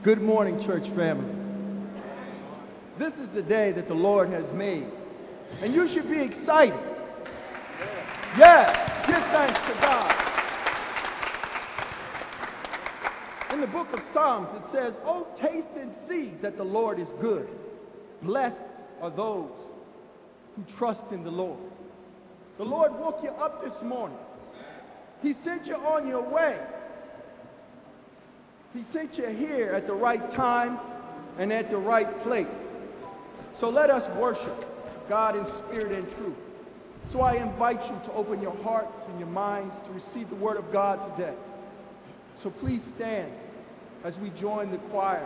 Good morning, church family. This is the day that the Lord has made, and you should be excited. Yes, give thanks to God. In the book of Psalms, it says, "Oh, taste and see that the Lord is good. Blessed are those who trust in the Lord." The Lord woke you up this morning. He sent you on your way. He sent you here at the right time and at the right place. So let us worship God in spirit and truth. So I invite you to open your hearts and your minds to receive the word of God today. So please stand as we join the choir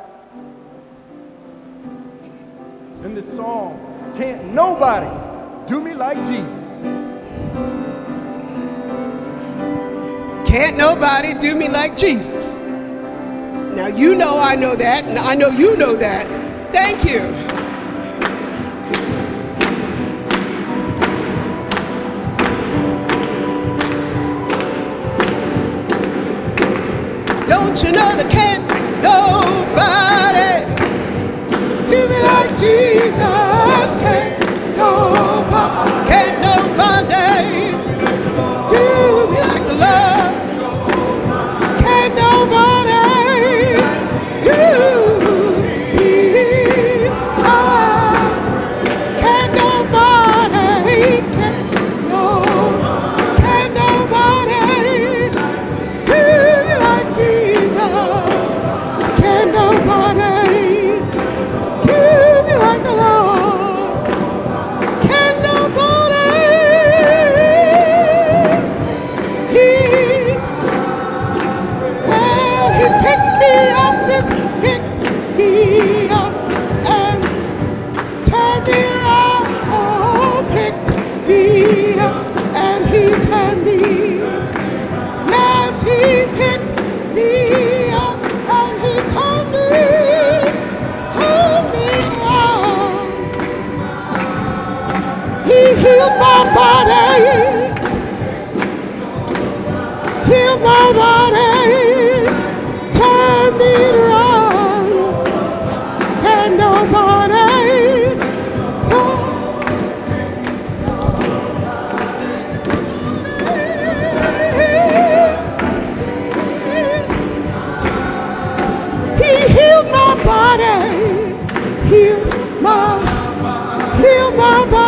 in the song, "Can't Nobody Do Me Like Jesus." Can't nobody do me like Jesus. Now you know I know that, and I know you know that. Thank you. Don't you know that can't nobody do me like Jesus? Can't nobody do me like the Lord. Can't nobody do his heart. Can't nobody do me like Jesus. Can't nobody do me like the Lord. Can't nobody. He picked me up, picked me up and turned me around. Oh, picked me up and he turned me. Yes, he picked me up and he turned me around. He healed my body, healed my body. Turn me around, and nobody He healed my body, healed my body.